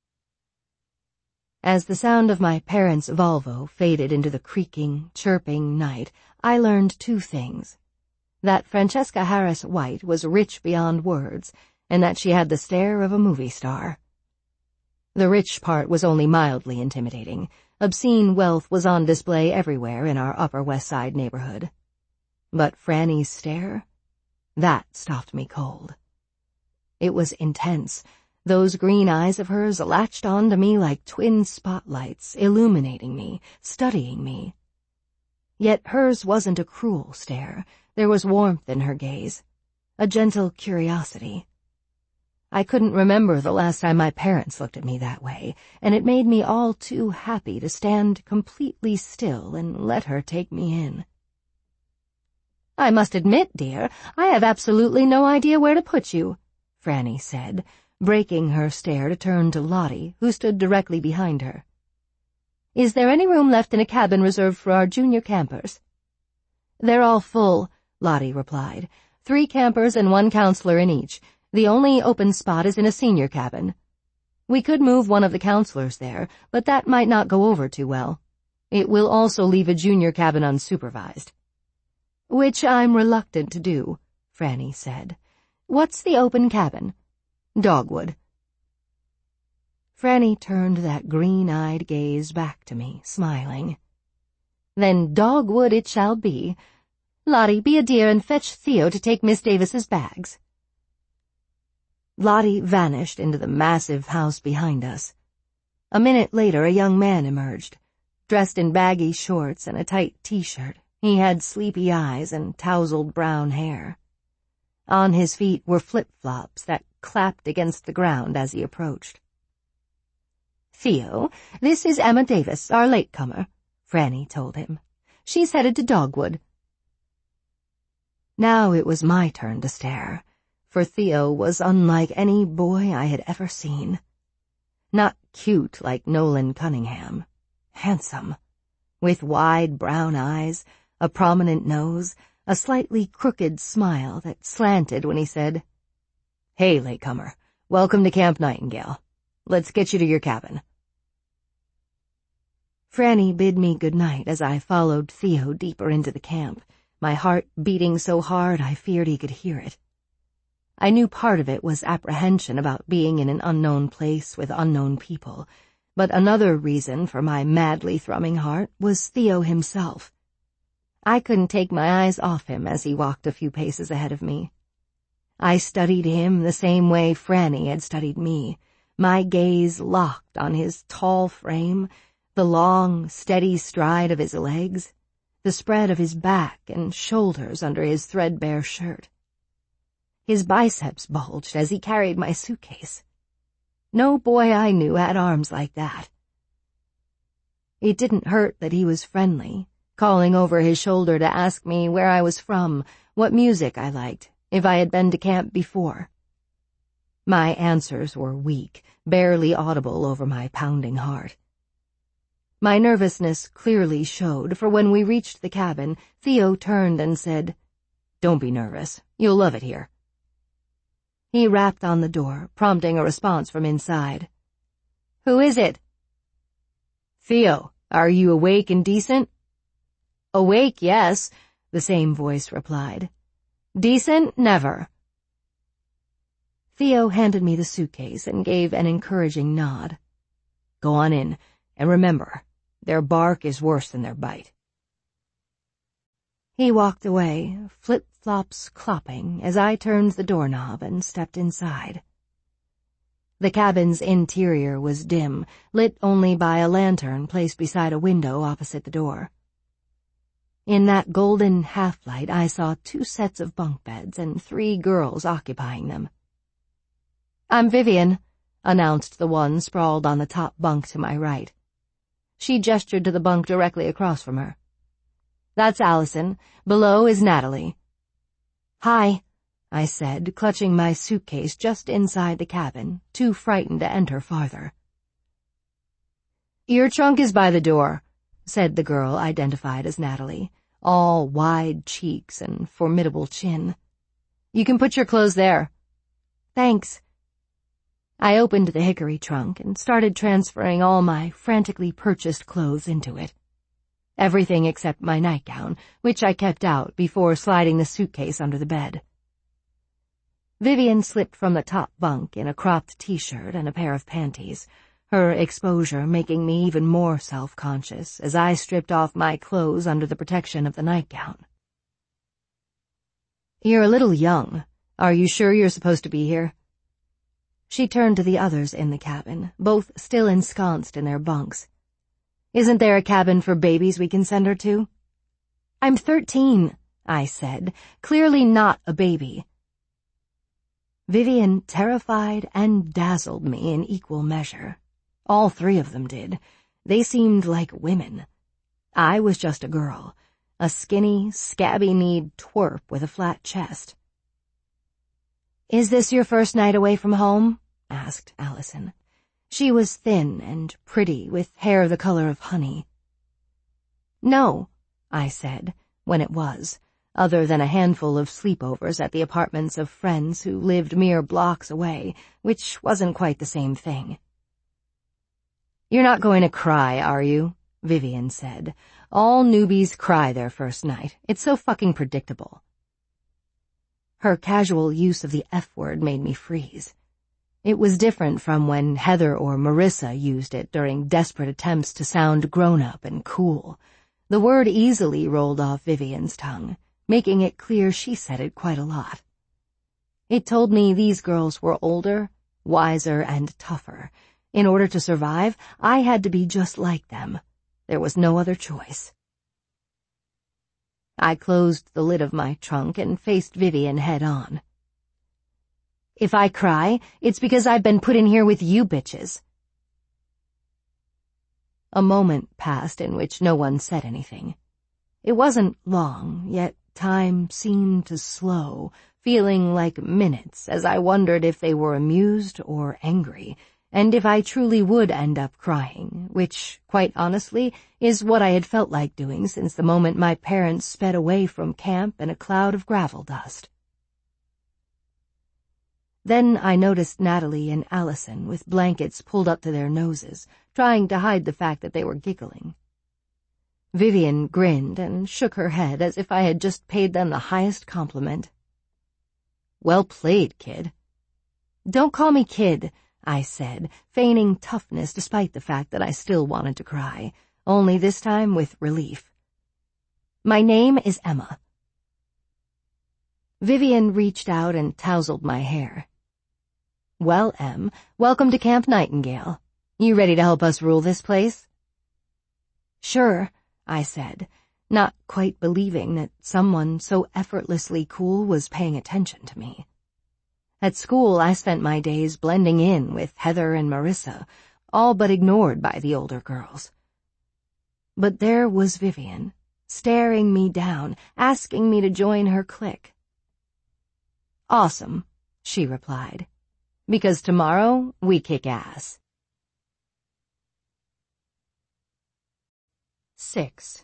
As the sound of my parents' Volvo faded into the creaking, chirping night, I learned two things. That Francesca Harris White was rich beyond words, and that she had the stare of a movie star. The rich part was only mildly intimidating. Obscene wealth was on display everywhere in our Upper West Side neighborhood. But Franny's stare? That stopped me cold. It was intense. Those green eyes of hers latched on to me like twin spotlights, illuminating me, studying me. Yet hers wasn't a cruel stare. There was warmth in her gaze, a gentle curiosity. I couldn't remember the last time my parents looked at me that way, and it made me all too happy to stand completely still and let her take me in. "I must admit, dear, I have absolutely no idea where to put you," Franny said, breaking her stare to turn to Lottie, who stood directly behind her. "Is there any room left in a cabin reserved for our junior campers?" "They're all full," Lottie replied. "Three campers and one counselor in each. The only open spot is in a senior cabin. We could move one of the counselors there, but that might not go over too well. It will also leave a junior cabin unsupervised." "Which I'm reluctant to do," Franny said. "What's the open cabin?" "Dogwood." Franny turned that green-eyed gaze back to me, smiling. "Then Dogwood it shall be. Lottie, be a dear and fetch Theo to take Miss Davis's bags." Lottie vanished into the massive house behind us. A minute later, a young man emerged. Dressed in baggy shorts and a tight t-shirt, he had sleepy eyes and tousled brown hair. On his feet were flip-flops that clapped against the ground as he approached. "Theo, this is Emma Davis, our latecomer," Franny told him. "She's headed to Dogwood." Now it was my turn to stare, for Theo was unlike any boy I had ever seen. Not cute like Nolan Cunningham. Handsome. With wide brown eyes, a prominent nose, a slightly crooked smile that slanted when he said, "Hey, latecomer, welcome to Camp Nightingale. Let's get you to your cabin." Franny bid me good night as I followed Theo deeper into the camp, my heart beating so hard I feared he could hear it. I knew part of it was apprehension about being in an unknown place with unknown people, but another reason for my madly thrumming heart was Theo himself. I couldn't take my eyes off him as he walked a few paces ahead of me. I studied him the same way Franny had studied me, my gaze locked on his tall frame, the long, steady stride of his legs, the spread of his back and shoulders under his threadbare shirt. His biceps bulged as he carried my suitcase. No boy I knew had arms like that. It didn't hurt that he was friendly, calling over his shoulder to ask me where I was from, what music I liked, if I had been to camp before. My answers were weak, barely audible over my pounding heart. My nervousness clearly showed, for when we reached the cabin, Theo turned and said, "Don't be nervous. You'll love it here." He rapped on the door, prompting a response from inside. "Who is it?" "Theo, are you awake and decent?" "Awake, yes," the same voice replied. "Decent, never." Theo handed me the suitcase and gave an encouraging nod. "Go on in, and remember, their bark is worse than their bite." He walked away, flip-flops clopping, as I turned the doorknob and stepped inside. The cabin's interior was dim, lit only by a lantern placed beside a window opposite the door. In that golden half-light I saw two sets of bunk beds and three girls occupying them. "I'm Vivian," announced the one sprawled on the top bunk to my right. She gestured to the bunk directly across from her. "That's Allison. Below is Natalie." "Hi," I said, clutching my suitcase just inside the cabin, too frightened to enter farther. "Your trunk is by the door," said the girl identified as Natalie, all wide cheeks and formidable chin. "You can put your clothes there." "Thanks." I opened the hickory trunk and started transferring all my frantically purchased clothes into it. Everything except my nightgown, which I kept out before sliding the suitcase under the bed. Vivian slipped from the top bunk in a cropped t-shirt and a pair of panties, her exposure making me even more self-conscious as I stripped off my clothes under the protection of the nightgown. "You're a little young. Are you sure you're supposed to be here?" She turned to the others in the cabin, both still ensconced in their bunks. "Isn't there a cabin for babies we can send her to?" "I'm thirteen," I said, clearly not a baby. Vivian terrified and dazzled me in equal measure. All three of them did. They seemed like women. I was just a girl, a skinny, scabby-kneed twerp with a flat chest. "Is this your first night away from home?" asked Allison. She was thin and pretty, with hair the color of honey. "No," I said, when it was, other than a handful of sleepovers at the apartments of friends who lived mere blocks away, which wasn't quite the same thing. "You're not going to cry, are you?" Vivian said. "All newbies cry their first night. It's so fucking predictable." Her casual use of the F word made me freeze. It was different from when Heather or Marissa used it during desperate attempts to sound grown-up and cool. The word easily rolled off Vivian's tongue, making it clear she said it quite a lot. It told me these girls were older, wiser, and tougher. In order to survive, I had to be just like them. There was no other choice. I closed the lid of my trunk and faced Vivian head-on. "If I cry, it's because I've been put in here with you bitches." A moment passed in which no one said anything. It wasn't long, yet time seemed to slow, feeling like minutes as I wondered if they were amused or angry, and if I truly would end up crying, which, quite honestly, is what I had felt like doing since the moment my parents sped away from camp in a cloud of gravel dust. Then I noticed Natalie and Allison with blankets pulled up to their noses, trying to hide the fact that they were giggling. Vivian grinned and shook her head as if I had just paid them the highest compliment. "Well played, kid." "Don't call me kid," I said, feigning toughness despite the fact that I still wanted to cry, only this time with relief. "My name is Emma." Vivian reached out and tousled my hair. "Well, Em, welcome to Camp Nightingale. You ready to help us rule this place?" "Sure," I said, not quite believing that someone so effortlessly cool was paying attention to me. At school, I spent my days blending in with Heather and Marissa, all but ignored by the older girls. But there was Vivian, staring me down, asking me to join her clique. "Awesome," she replied, "because tomorrow we kick ass." Six.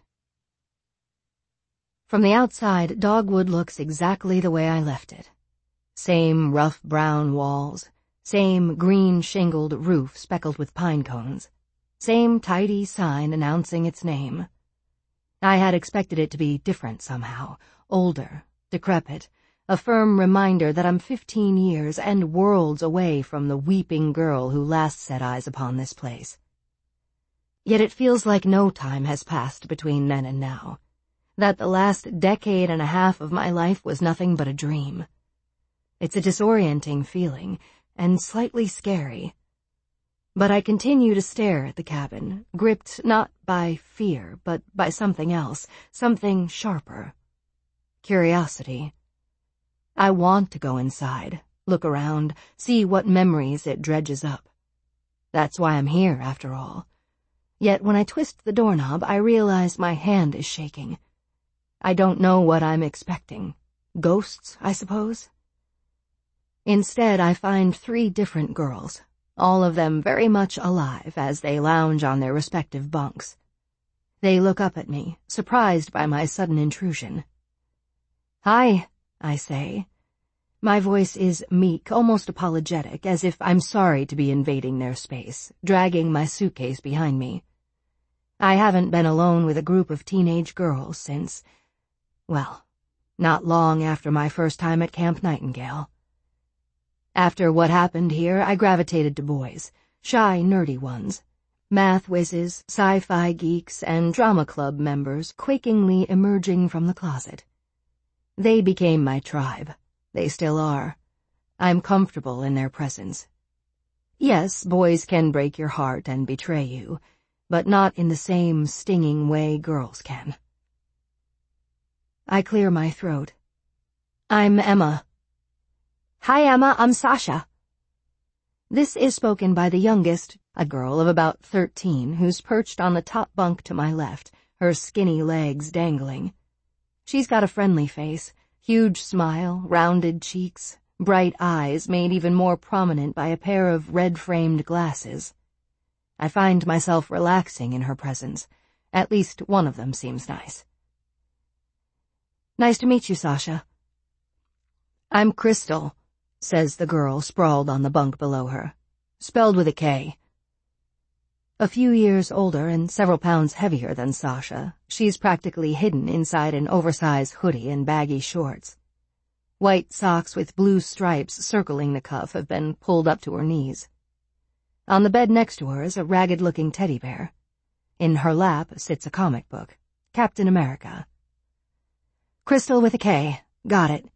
From the outside, Dogwood looks exactly the way I left it. Same rough brown walls, same green shingled roof speckled with pine cones, same tidy sign announcing its name. I had expected it to be different somehow, older, decrepit, a firm reminder that I'm fifteen years and worlds away from the weeping girl who last set eyes upon this place. Yet it feels like no time has passed between then and now, that the last decade and a half of my life was nothing but a dream. It's a disorienting feeling, and slightly scary. But I continue to stare at the cabin, gripped not by fear, but by something else, something sharper. Curiosity. I want to go inside, look around, see what memories it dredges up. That's why I'm here, after all. Yet when I twist the doorknob, I realize my hand is shaking. I don't know what I'm expecting. Ghosts, I suppose? Instead, I find three different girls, all of them very much alive as they lounge on their respective bunks. They look up at me, surprised by my sudden intrusion. "Hi," I say. My voice is meek, almost apologetic, as if I'm sorry to be invading their space, dragging my suitcase behind me. I haven't been alone with a group of teenage girls since, well, not long after my first time at Camp Nightingale. After what happened here, I gravitated to boys, shy, nerdy ones, math whizzes, sci-fi geeks, and drama club members quakingly emerging from the closet. They became my tribe. They still are. I'm comfortable in their presence. Yes, boys can break your heart and betray you, but not in the same stinging way girls can. I clear my throat. "I'm Emma." "Hi, Emma, I'm Sasha." This is spoken by the youngest, a girl of about thirteen, who's perched on the top bunk to my left, her skinny legs dangling. She's got a friendly face, huge smile, rounded cheeks, bright eyes made even more prominent by a pair of red-framed glasses. I find myself relaxing in her presence. At least one of them seems nice. "Nice to meet you, Sasha." "I'm Crystal," says the girl sprawled on the bunk below her. Spelled with a K. A few years older and several pounds heavier than Sasha, she's practically hidden inside an oversized hoodie and baggy shorts. White socks with blue stripes circling the cuff have been pulled up to her knees. On the bed next to her is a ragged-looking teddy bear. In her lap sits a comic book, Captain America. "Crystal with a K. Got it."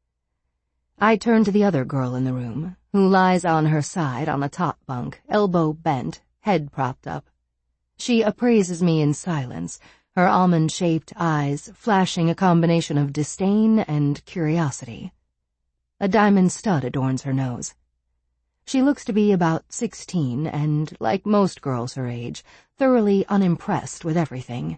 I turn to the other girl in the room, who lies on her side on the top bunk, elbow bent, head propped up. She appraises me in silence, her almond-shaped eyes flashing a combination of disdain and curiosity. A diamond stud adorns her nose. She looks to be about sixteen and, like most girls her age, thoroughly unimpressed with everything.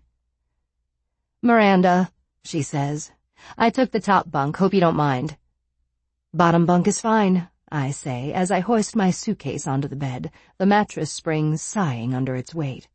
"Miranda," she says. "I took the top bunk, hope you don't mind." "Bottom bunk is fine," I say as I hoist my suitcase onto the bed, the mattress springs sighing under its weight.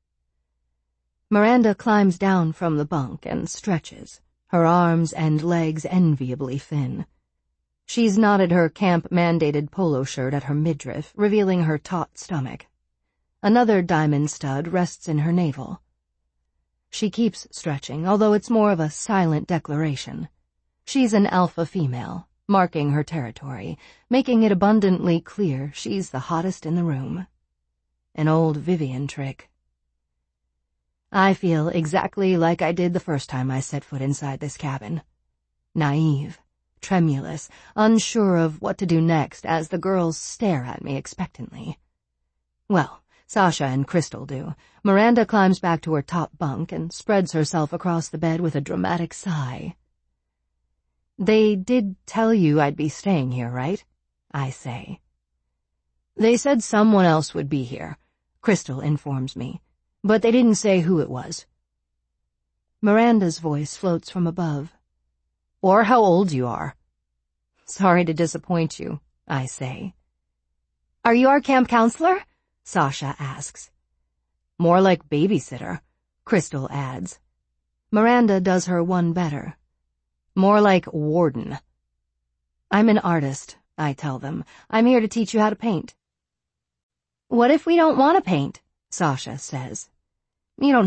Miranda climbs down from the bunk and stretches, her arms and legs enviably thin. She's knotted her camp-mandated polo shirt at her midriff, revealing her taut stomach. Another diamond stud rests in her navel. She keeps stretching, although it's more of a silent declaration. She's an alpha female, marking her territory, making it abundantly clear she's the hottest in the room. An old Vivian trick. I feel exactly like I did the first time I set foot inside this cabin. Naive, tremulous, unsure of what to do next as the girls stare at me expectantly. Well, Sasha and Crystal do. Miranda climbs back to her top bunk and spreads herself across the bed with a dramatic sigh. "They did tell you I'd be staying here, right?" I say. "They said someone else would be here," Crystal informs me, "but they didn't say who it was." Miranda's voice floats from above. "Or how old you are." "Sorry to disappoint you," I say. "Are you our camp counselor?" Sasha asks. "More like babysitter," Crystal adds. Miranda does her one better. More like warden. I'm an artist, I tell them. I'm here to teach you how to paint. What if we don't want to paint? Sasha says. You don't